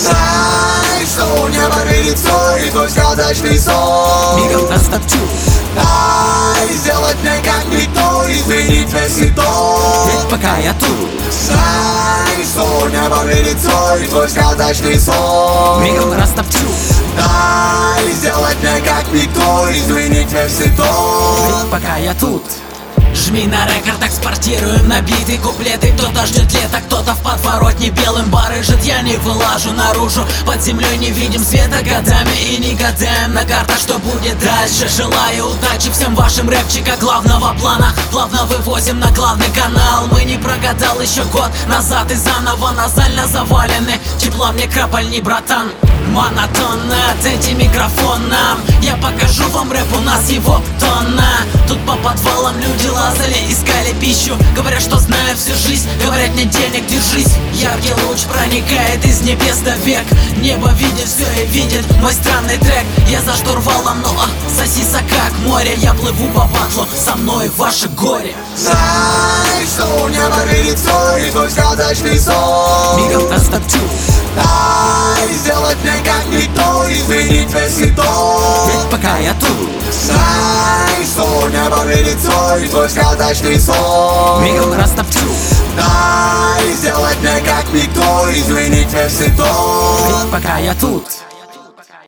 Знай, что у неба видит все, и твой сказочный сон мигом растопчу. Дай сделать мне как никто, изменить весь святой. Ведь пока я тут, Знай, что у неба видит все, и твой сказочный сон мигом растопчу. Дай сделать мне как никто, изменить весь святой. Ведь пока я тут. Жми на рекорд, экспортируем набитые куплеты. Кто-то ждет лета, кто-то в подворотне белым барыжит. Я не вылажу наружу, под землей не видим света годами. И не гадаем на картах, что будет дальше. Желаю удачи всем вашим рэпчика главного плана. Плавно вывозим на главный канал. Мы не прогадал еще год назад и заново назально завалены. Тепла мне крапальни, братан. Монотонно, отдайте микрофон нам. Я покажу вам рэп, у нас его тонна. Тут по подвалам люди лазали, искали пищу. Говорят, что знают всю жизнь, говорят, нет денег, держись. Яркий луч проникает из небес до век. Небо видит все и видит мой странный трек. Я за штурвалом, ну сосиса как море. Я плыву по батлу, со мной ваше горе. Знай, что у неба видит все, и твой сказочный сон Мигом растопчу. Дай сделать мне как никто, изменить весь святой. Ведь пока я тут, Знай, что у неба видит все, и твой сказочный сон мигом растопчу. Дай сделать мне как никто, изменить весь святой. Ведь пока я тут.